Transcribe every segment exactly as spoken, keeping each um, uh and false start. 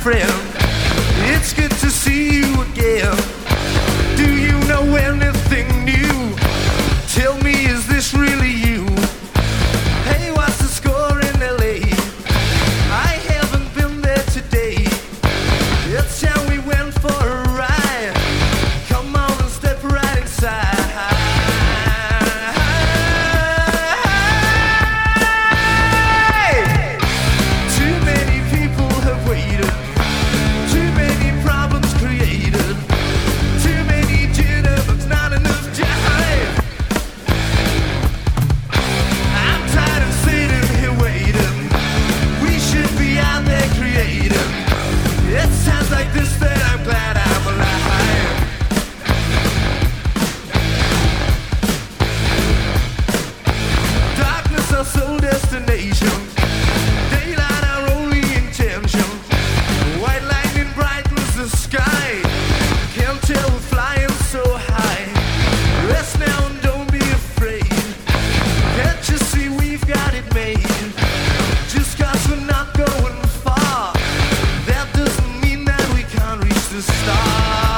friend. It's good to see you again. Do you know anything new? Tell me, is this really you? Hey, what's the score in L A? I haven't been there today. It's time we went for a ride. Come on and step right inside. Sole destination, daylight our only intention. White lightning brightens the sky. Can't tell we're flying so high. Rest now and don't be afraid. Can't you see we've got it made? Just cause we're not going far, that doesn't mean that we can't reach the star.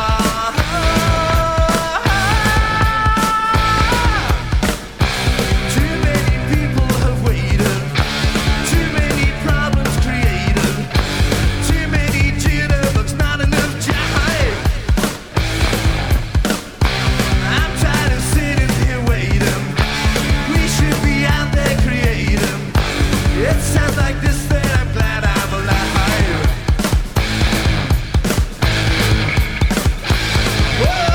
It sounds like this, then I'm glad I'm alive. Whoa.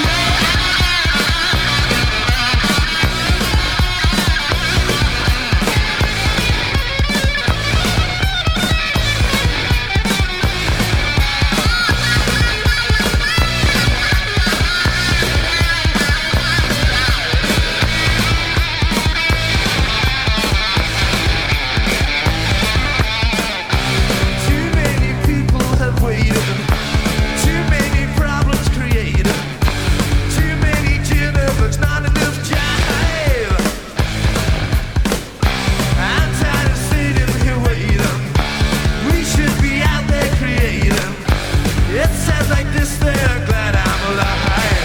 It sounds like this, then I'm glad I'm alive.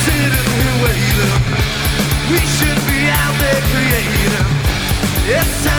We should be out there creating. It's